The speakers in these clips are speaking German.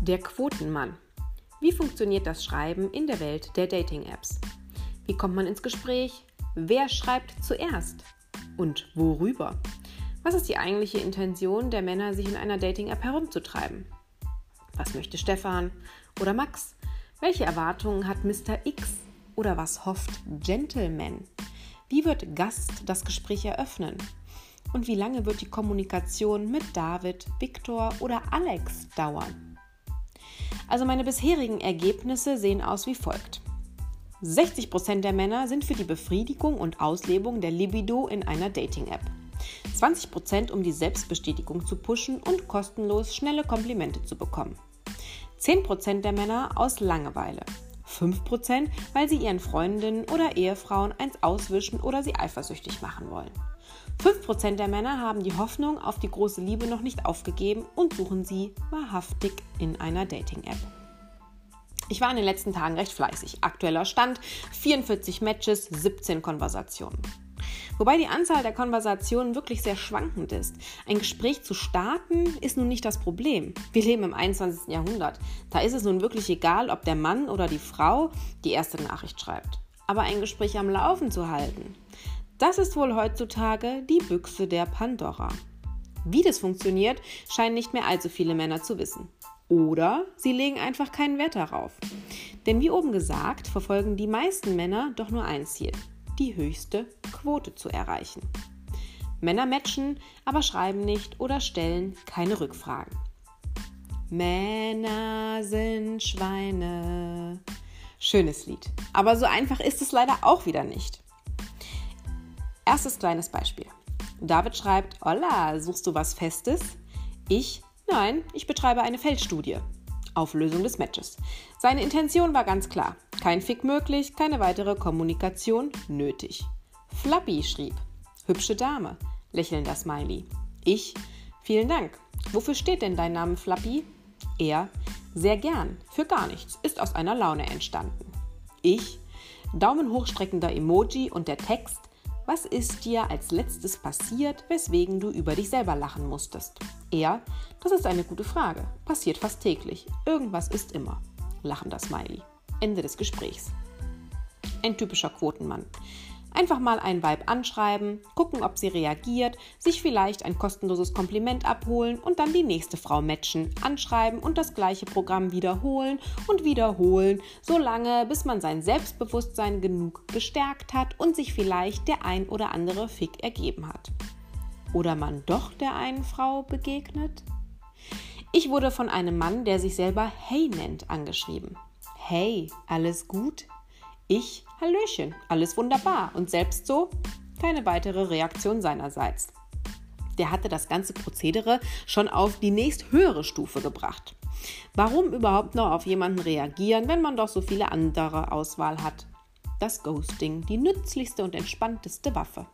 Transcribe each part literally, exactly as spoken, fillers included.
Der Quotenmann. Wie funktioniert das Schreiben in der Welt der Dating-Apps? Wie kommt man ins Gespräch? Wer schreibt zuerst? Und worüber? Was ist die eigentliche Intention der Männer, sich in einer Dating-App herumzutreiben? Was möchte Stefan oder Max? Welche Erwartungen hat Mister X? Oder was hofft Gentleman? Wie wird Gast das Gespräch eröffnen? Und wie lange wird die Kommunikation mit David, Viktor oder Alex dauern? Also meine bisherigen Ergebnisse sehen aus wie folgt. sechzig Prozent der Männer sind für die Befriedigung und Auslebung der Libido in einer Dating-App. zwanzig Prozent, um die Selbstbestätigung zu pushen und kostenlos schnelle Komplimente zu bekommen. zehn Prozent der Männer aus Langeweile. fünf Prozent, weil sie ihren Freundinnen oder Ehefrauen eins auswischen oder sie eifersüchtig machen wollen. fünf Prozent der Männer haben die Hoffnung auf die große Liebe noch nicht aufgegeben und suchen sie wahrhaftig in einer Dating-App. Ich war in den letzten Tagen recht fleißig. Aktueller Stand: vierundvierzig Matches, siebzehn Konversationen. Wobei die Anzahl der Konversationen wirklich sehr schwankend ist. Ein Gespräch zu starten ist nun nicht das Problem. Wir leben im einundzwanzigsten Jahrhundert. Da ist es nun wirklich egal, ob der Mann oder die Frau die erste Nachricht schreibt. Aber ein Gespräch am Laufen zu halten, das ist wohl heutzutage die Büchse der Pandora. Wie das funktioniert, scheinen nicht mehr allzu viele Männer zu wissen. Oder sie legen einfach keinen Wert darauf. Denn wie oben gesagt, verfolgen die meisten Männer doch nur ein Ziel: die höchste Quote zu erreichen. Männer matchen, aber schreiben nicht oder stellen keine Rückfragen. Männer sind Schweine. Schönes Lied. Aber so einfach ist es leider auch wieder nicht. Erstes kleines Beispiel. David schreibt: Hola, suchst du was Festes? Ich: Nein, ich betreibe eine Feldstudie. Auflösung des Matches. Seine Intention war ganz klar. Kein Fick möglich, keine weitere Kommunikation nötig. Flappy schrieb: Hübsche Dame. Lächelnder Smiley. Ich: Vielen Dank. Wofür steht denn dein Name Flappy? Er: Sehr gern. Für gar nichts. Ist aus einer Laune entstanden. Ich: Daumen hochstreckender Emoji und der Text: Was ist dir als letztes passiert, weswegen du über dich selber lachen musstest? Er: Das ist eine gute Frage. Passiert fast täglich. Irgendwas ist immer. Lachender Smiley. Ende des Gesprächs. Ein typischer Quotenmann. Einfach mal einen Vibe anschreiben, gucken, ob sie reagiert, sich vielleicht ein kostenloses Kompliment abholen und dann die nächste Frau matchen, anschreiben und das gleiche Programm wiederholen und wiederholen, solange bis man sein Selbstbewusstsein genug gestärkt hat und sich vielleicht der ein oder andere Fick ergeben hat. Oder man doch der einen Frau begegnet? Ich wurde von einem Mann, der sich selber Hey nennt, angeschrieben. Hey, alles gut? Ich: Hallöchen, alles wunderbar. Und selbst so? Keine weitere Reaktion seinerseits. Der hatte das ganze Prozedere schon auf die nächsthöhere Stufe gebracht. Warum überhaupt noch auf jemanden reagieren, wenn man doch so viele andere Auswahl hat? Das Ghosting, die nützlichste und entspannteste Waffe.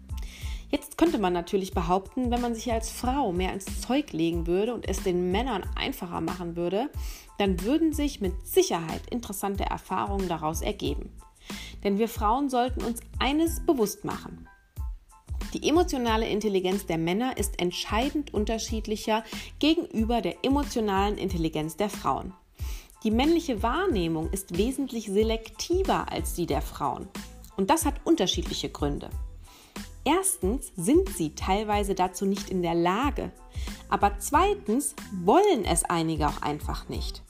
Jetzt könnte man natürlich behaupten, wenn man sich als Frau mehr ins Zeug legen würde und es den Männern einfacher machen würde, dann würden sich mit Sicherheit interessante Erfahrungen daraus ergeben. Denn wir Frauen sollten uns eines bewusst machen: Die emotionale Intelligenz der Männer ist entscheidend unterschiedlicher gegenüber der emotionalen Intelligenz der Frauen. Die männliche Wahrnehmung ist wesentlich selektiver als die der Frauen. Und das hat unterschiedliche Gründe. Erstens sind sie teilweise dazu nicht in der Lage, aber zweitens wollen es einige auch einfach nicht.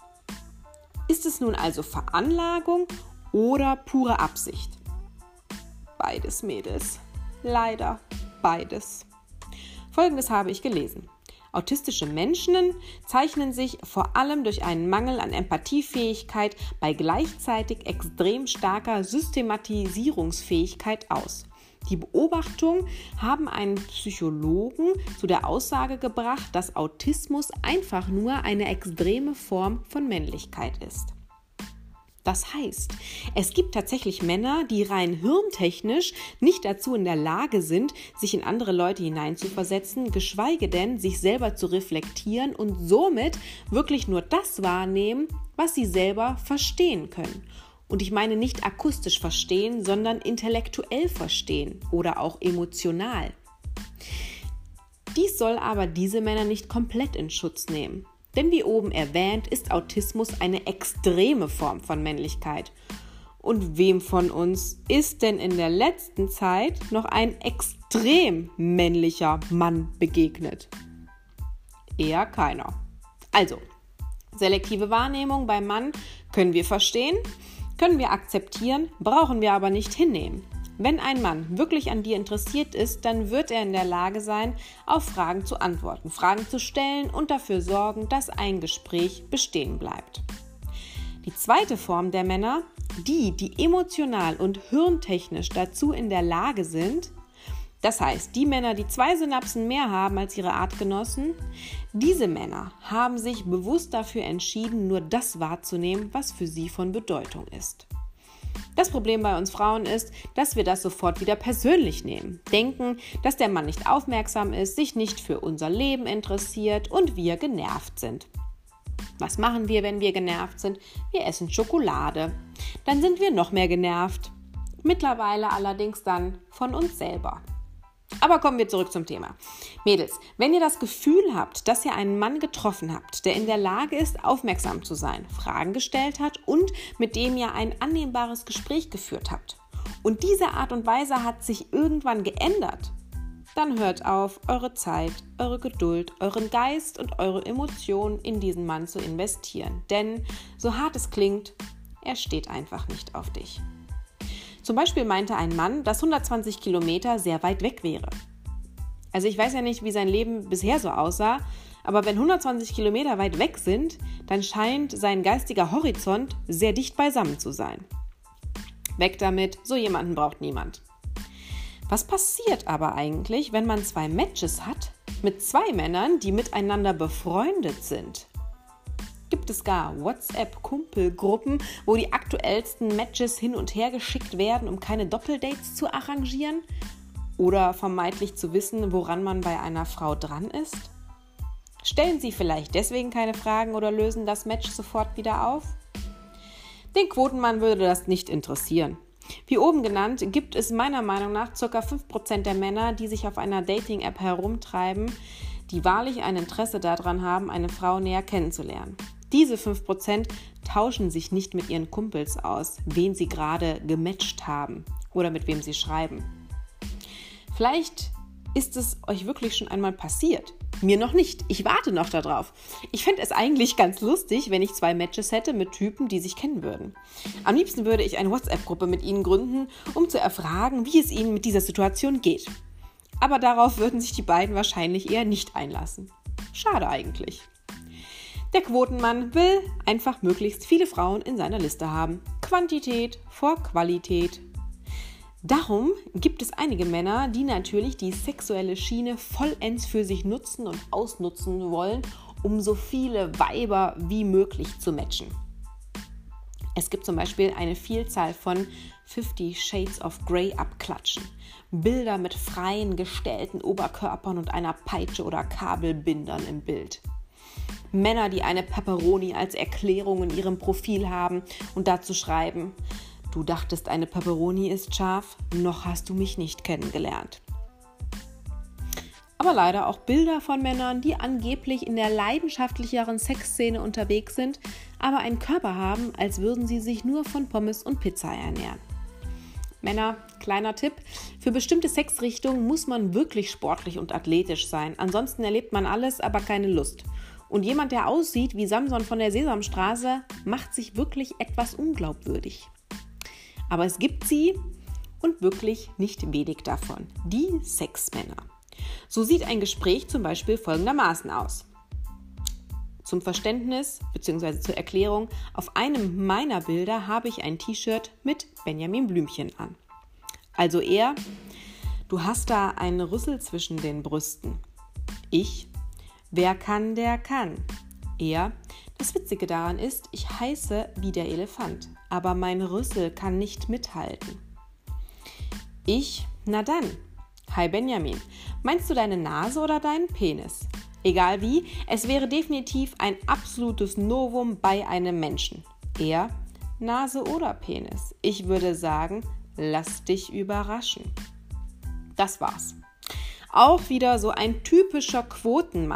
Ist es nun also Veranlagung oder pure Absicht? Beides, Mädels. Leider beides. Folgendes habe ich gelesen. Autistische Menschen zeichnen sich vor allem durch einen Mangel an Empathiefähigkeit bei gleichzeitig extrem starker Systematisierungsfähigkeit aus. Die Beobachtungen haben einen Psychologen zu der Aussage gebracht, dass Autismus einfach nur eine extreme Form von Männlichkeit ist. Das heißt, es gibt tatsächlich Männer, die rein hirntechnisch nicht dazu in der Lage sind, sich in andere Leute hineinzuversetzen, geschweige denn, sich selber zu reflektieren und somit wirklich nur das wahrnehmen, was sie selber verstehen können. Und ich meine nicht akustisch verstehen, sondern intellektuell verstehen oder auch emotional. Dies soll aber diese Männer nicht komplett in Schutz nehmen. Denn wie oben erwähnt, ist Autismus eine extreme Form von Männlichkeit. Und wem von uns ist denn in der letzten Zeit noch ein extrem männlicher Mann begegnet? Eher keiner. Also, selektive Wahrnehmung beim Mann können wir verstehen, können wir akzeptieren, brauchen wir aber nicht hinnehmen. Wenn ein Mann wirklich an dir interessiert ist, dann wird er in der Lage sein, auf Fragen zu antworten, Fragen zu stellen und dafür sorgen, dass ein Gespräch bestehen bleibt. Die zweite Form der Männer, die, die emotional und hirntechnisch dazu in der Lage sind, das heißt, die Männer, die zwei Synapsen mehr haben als ihre Artgenossen, diese Männer haben sich bewusst dafür entschieden, nur das wahrzunehmen, was für sie von Bedeutung ist. Das Problem bei uns Frauen ist, dass wir das sofort wieder persönlich nehmen. Denken, dass der Mann nicht aufmerksam ist, sich nicht für unser Leben interessiert und wir genervt sind. Was machen wir, wenn wir genervt sind? Wir essen Schokolade. Dann sind wir noch mehr genervt. Mittlerweile allerdings dann von uns selber. Aber kommen wir zurück zum Thema. Mädels, wenn ihr das Gefühl habt, dass ihr einen Mann getroffen habt, der in der Lage ist, aufmerksam zu sein, Fragen gestellt hat und mit dem ihr ein annehmbares Gespräch geführt habt und diese Art und Weise hat sich irgendwann geändert, dann hört auf, eure Zeit, eure Geduld, euren Geist und eure Emotionen in diesen Mann zu investieren. Denn, so hart es klingt, er steht einfach nicht auf dich. Zum Beispiel meinte ein Mann, dass hundertzwanzig Kilometer sehr weit weg wäre. Also ich weiß ja nicht, wie sein Leben bisher so aussah, aber wenn hundertzwanzig Kilometer weit weg sind, dann scheint sein geistiger Horizont sehr dicht beisammen zu sein. Weg damit, so jemanden braucht niemand. Was passiert aber eigentlich, wenn man zwei Matches hat mit zwei Männern, die miteinander befreundet sind? Gibt es gar WhatsApp-Kumpelgruppen, wo die aktuellsten Matches hin und her geschickt werden, um keine Doppeldates zu arrangieren? Oder vermeintlich zu wissen, woran man bei einer Frau dran ist? Stellen Sie vielleicht deswegen keine Fragen oder lösen das Match sofort wieder auf? Den Quotenmann würde das nicht interessieren. Wie oben genannt, gibt es meiner Meinung nach ca. fünf Prozent der Männer, die sich auf einer Dating-App herumtreiben, die wahrlich ein Interesse daran haben, eine Frau näher kennenzulernen. Diese fünf Prozent tauschen sich nicht mit ihren Kumpels aus, wen sie gerade gematcht haben oder mit wem sie schreiben. Vielleicht ist es euch wirklich schon einmal passiert. Mir noch nicht. Ich warte noch darauf. Ich fände es eigentlich ganz lustig, wenn ich zwei Matches hätte mit Typen, die sich kennen würden. Am liebsten würde ich eine WhatsApp-Gruppe mit ihnen gründen, um zu erfragen, wie es ihnen mit dieser Situation geht. Aber darauf würden sich die beiden wahrscheinlich eher nicht einlassen. Schade eigentlich. Der Quotenmann will einfach möglichst viele Frauen in seiner Liste haben. Quantität vor Qualität. Darum gibt es einige Männer, die natürlich die sexuelle Schiene vollends für sich nutzen und ausnutzen wollen, um so viele Weiber wie möglich zu matchen. Es gibt zum Beispiel eine Vielzahl von Fifty Shades of Grey abklatschen. Bilder mit freien, gestellten Oberkörpern und einer Peitsche oder Kabelbindern im Bild. Männer, die eine Pepperoni als Erklärung in ihrem Profil haben und dazu schreiben: Du dachtest, eine Pepperoni ist scharf, noch hast du mich nicht kennengelernt. Aber leider auch Bilder von Männern, die angeblich in der leidenschaftlicheren Sexszene unterwegs sind, aber einen Körper haben, als würden sie sich nur von Pommes und Pizza ernähren. Männer, kleiner Tipp: Für bestimmte Sexrichtungen muss man wirklich sportlich und athletisch sein. Ansonsten erlebt man alles, aber keine Lust. Und jemand, der aussieht wie Samson von der Sesamstraße, macht sich wirklich etwas unglaubwürdig. Aber es gibt sie und wirklich nicht wenig davon. Die Sexmänner. So sieht ein Gespräch zum Beispiel folgendermaßen aus. Zum Verständnis bzw. zur Erklärung: Auf einem meiner Bilder habe ich ein T-Shirt mit Benjamin Blümchen an. Also er: Du hast da einen Rüssel zwischen den Brüsten. Ich: Wer kann, der kann. Er: Das Witzige daran ist, ich heiße wie der Elefant, aber mein Rüssel kann nicht mithalten. Ich: Na dann. Hi Benjamin, meinst du deine Nase oder deinen Penis? Egal wie, es wäre definitiv ein absolutes Novum bei einem Menschen. Er: Nase oder Penis? Ich würde sagen, lass dich überraschen. Das war's. Auch wieder so ein typischer Quotenmann.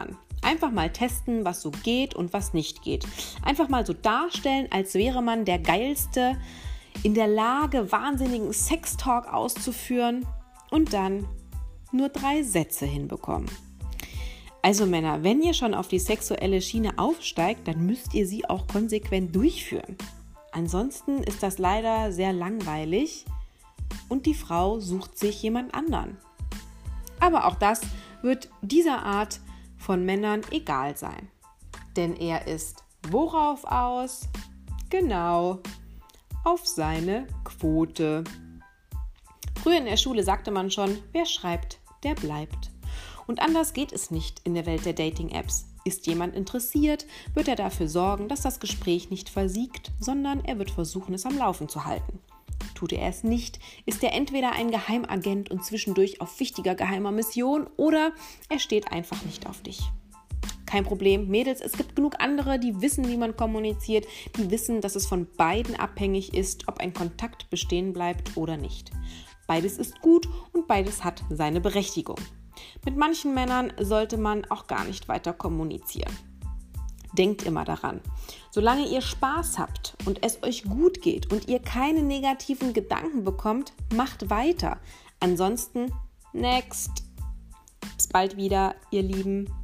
Einfach mal testen, was so geht und was nicht geht. Einfach mal so darstellen, als wäre man der Geilste, in der Lage, wahnsinnigen Sextalk auszuführen und dann nur drei Sätze hinbekommen. Also Männer, wenn ihr schon auf die sexuelle Schiene aufsteigt, dann müsst ihr sie auch konsequent durchführen. Ansonsten ist das leider sehr langweilig und die Frau sucht sich jemand anderen. Aber auch das wird dieser Art von Männern egal sein. Denn er ist worauf aus? Genau, auf seine Quote. Früher in der Schule sagte man schon, wer schreibt, der bleibt. Und anders geht es nicht in der Welt der Dating-Apps. Ist jemand interessiert, wird er dafür sorgen, dass das Gespräch nicht versiegt, sondern er wird versuchen, es am Laufen zu halten. Tut er es nicht, ist er entweder ein Geheimagent und zwischendurch auf wichtiger geheimer Mission oder er steht einfach nicht auf dich. Kein Problem, Mädels, es gibt genug andere, die wissen, wie man kommuniziert, die wissen, dass es von beiden abhängig ist, ob ein Kontakt bestehen bleibt oder nicht. Beides ist gut und beides hat seine Berechtigung. Mit manchen Männern sollte man auch gar nicht weiter kommunizieren. Denkt immer daran, solange ihr Spaß habt und es euch gut geht und ihr keine negativen Gedanken bekommt, macht weiter. Ansonsten, next. Bis bald wieder, ihr Lieben.